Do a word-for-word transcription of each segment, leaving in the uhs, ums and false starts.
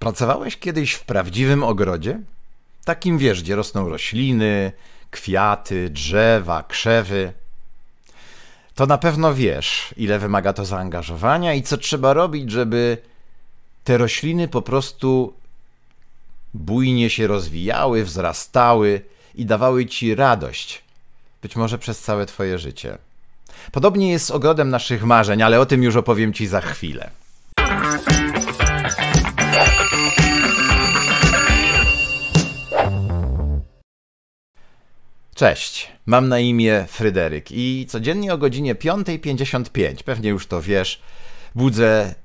Pracowałeś kiedyś w prawdziwym ogrodzie? Takim, wiesz, gdzie rosną rośliny, kwiaty, drzewa, krzewy. To na pewno wiesz, ile wymaga to zaangażowania i co trzeba robić, żeby te rośliny po prostu bujnie się rozwijały, wzrastały i dawały ci radość, być może przez całe twoje życie. Podobnie jest z ogrodem naszych marzeń, ale o tym już opowiem ci za chwilę. Cześć, mam na imię Fryderyk i codziennie o godzinie piąta pięćdziesiąt pięć, pewnie już to wiesz, budzę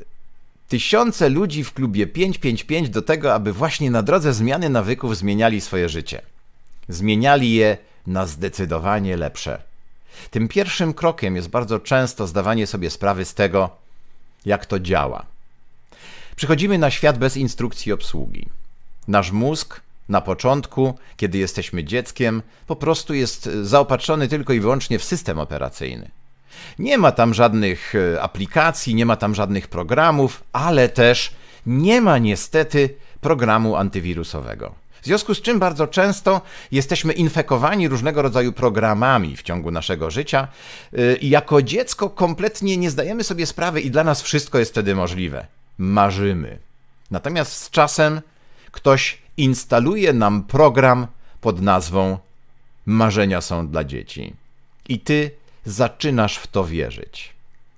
tysiące ludzi w klubie pięć pięć pięć do tego, aby właśnie na drodze zmiany nawyków zmieniali swoje życie. Zmieniali je na zdecydowanie lepsze. Tym pierwszym krokiem jest bardzo często zdawanie sobie sprawy z tego, jak to działa. Przychodzimy na świat bez instrukcji obsługi. Nasz mózg na początku, kiedy jesteśmy dzieckiem, po prostu jest zaopatrzony tylko i wyłącznie w system operacyjny. Nie ma tam żadnych aplikacji, nie ma tam żadnych programów, ale też nie ma niestety programu antywirusowego. W związku z czym bardzo często jesteśmy infekowani różnego rodzaju programami w ciągu naszego życia i jako dziecko kompletnie nie zdajemy sobie sprawy i dla nas wszystko jest wtedy możliwe. Marzymy. Natomiast z czasem ktoś instaluje nam program pod nazwą Marzenia są dla dzieci. I ty zaczynasz w to wierzyć.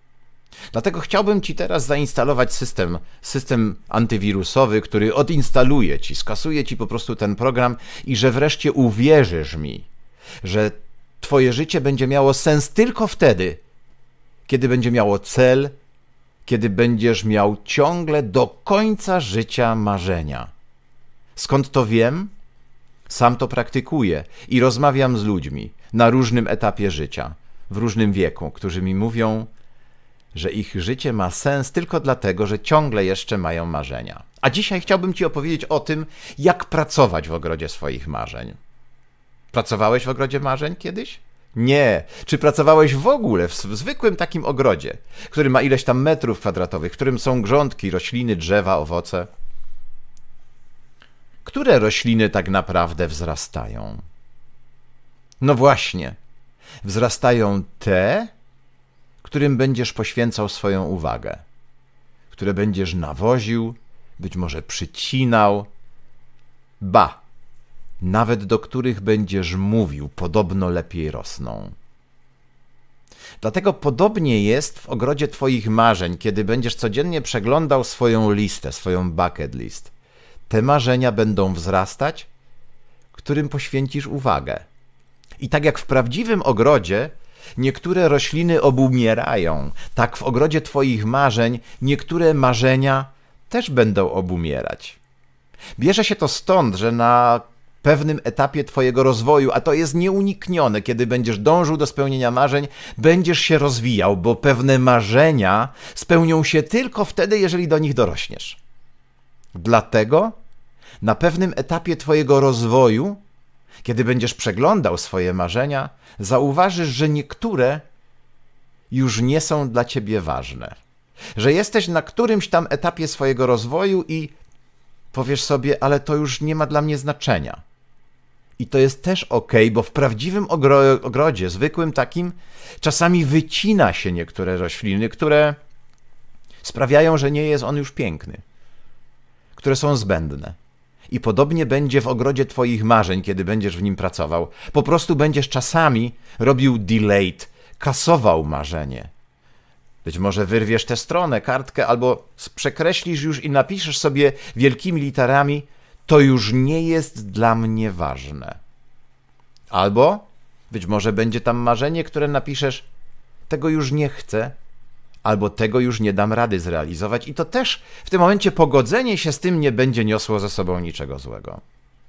Dlatego chciałbym ci teraz zainstalować system, system antywirusowy, który odinstaluje ci, skasuje ci po prostu ten program i że wreszcie uwierzysz mi, że twoje życie będzie miało sens tylko wtedy, kiedy będzie miało cel, kiedy będziesz miał ciągle do końca życia marzenia. Skąd to wiem? Sam to praktykuję i rozmawiam z ludźmi na różnym etapie życia, w różnym wieku, którzy mi mówią, że ich życie ma sens tylko dlatego, że ciągle jeszcze mają marzenia. A dzisiaj chciałbym ci opowiedzieć o tym, jak pracować w ogrodzie swoich marzeń. Pracowałeś w ogrodzie marzeń kiedyś? Nie. Czy pracowałeś w ogóle w zwykłym takim ogrodzie, który ma ileś tam metrów kwadratowych, w którym są grządki, rośliny, drzewa, owoce? Które rośliny tak naprawdę wzrastają? No właśnie, wzrastają te, którym będziesz poświęcał swoją uwagę, które będziesz nawoził, być może przycinał, ba, nawet do których będziesz mówił, podobno lepiej rosną. Dlatego podobnie jest w ogrodzie twoich marzeń, kiedy będziesz codziennie przeglądał swoją listę, swoją bucket list. Te marzenia będą wzrastać, którym poświęcisz uwagę. I tak jak w prawdziwym ogrodzie niektóre rośliny obumierają, tak w ogrodzie twoich marzeń niektóre marzenia też będą obumierać. Bierze się to stąd, że na pewnym etapie twojego rozwoju, a to jest nieuniknione, kiedy będziesz dążył do spełnienia marzeń, będziesz się rozwijał, bo pewne marzenia spełnią się tylko wtedy, jeżeli do nich dorośniesz. Dlatego na pewnym etapie twojego rozwoju, kiedy będziesz przeglądał swoje marzenia, zauważysz, że niektóre już nie są dla ciebie ważne. Że jesteś na którymś tam etapie swojego rozwoju i powiesz sobie, ale to już nie ma dla mnie znaczenia. I to jest też okej, bo w prawdziwym ogro- ogrodzie, zwykłym takim, czasami wycina się niektóre rośliny, które sprawiają, że nie jest on już piękny, które są zbędne. I podobnie będzie w ogrodzie twoich marzeń, kiedy będziesz w nim pracował. Po prostu będziesz czasami robił delayed, kasował marzenie. Być może wyrwiesz tę stronę, kartkę, albo przekreślisz już i napiszesz sobie wielkimi literami: to już nie jest dla mnie ważne. Albo być może będzie tam marzenie, które napiszesz: tego już nie chcę, albo tego już nie dam rady zrealizować, i to też w tym momencie pogodzenie się z tym nie będzie niosło ze sobą niczego złego.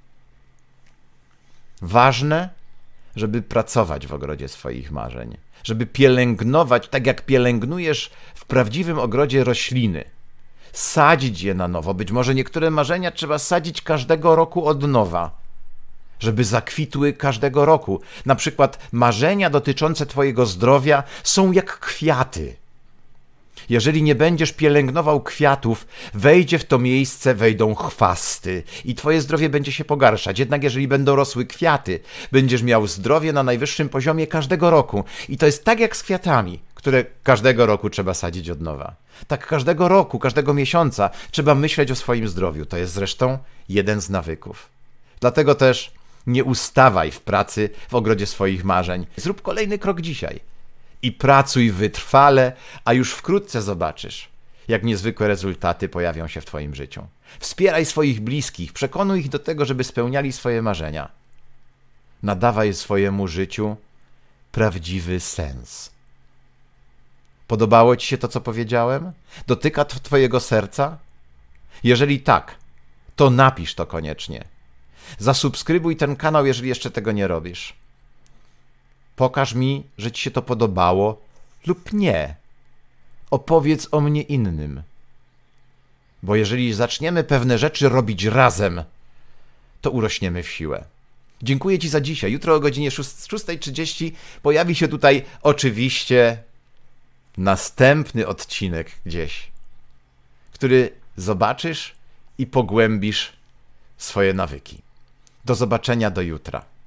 Ważne, żeby pracować w ogrodzie swoich marzeń, żeby pielęgnować, tak jak pielęgnujesz w prawdziwym ogrodzie rośliny, sadzić je na nowo. Być może niektóre marzenia trzeba sadzić każdego roku od nowa, żeby zakwitły każdego roku. Na przykład marzenia dotyczące twojego zdrowia są jak kwiaty. Jeżeli nie będziesz pielęgnował kwiatów, wejdzie w to miejsce, wejdą chwasty i twoje zdrowie będzie się pogarszać. Jednak jeżeli będą rosły kwiaty, będziesz miał zdrowie na najwyższym poziomie każdego roku. I to jest tak jak z kwiatami, które każdego roku trzeba sadzić od nowa. Tak każdego roku, każdego miesiąca trzeba myśleć o swoim zdrowiu. To jest zresztą jeden z nawyków. Dlatego też nie ustawaj w pracy w ogrodzie swoich marzeń. Zrób kolejny krok dzisiaj. I pracuj wytrwale, a już wkrótce zobaczysz, jak niezwykłe rezultaty pojawią się w twoim życiu. Wspieraj swoich bliskich, przekonuj ich do tego, żeby spełniali swoje marzenia. Nadawaj swojemu życiu prawdziwy sens. Podobało ci się to, co powiedziałem? Dotyka to twojego serca? Jeżeli tak, to napisz to koniecznie. Zasubskrybuj ten kanał, jeżeli jeszcze tego nie robisz. Pokaż mi, że ci się to podobało lub nie. Opowiedz o mnie innym. Bo jeżeli zaczniemy pewne rzeczy robić razem, to urośniemy w siłę. Dziękuję ci za dzisiaj. Jutro o godzinie szósta trzydzieści pojawi się tutaj oczywiście następny odcinek gdzieś, który zobaczysz i pogłębisz swoje nawyki. Do zobaczenia do jutra.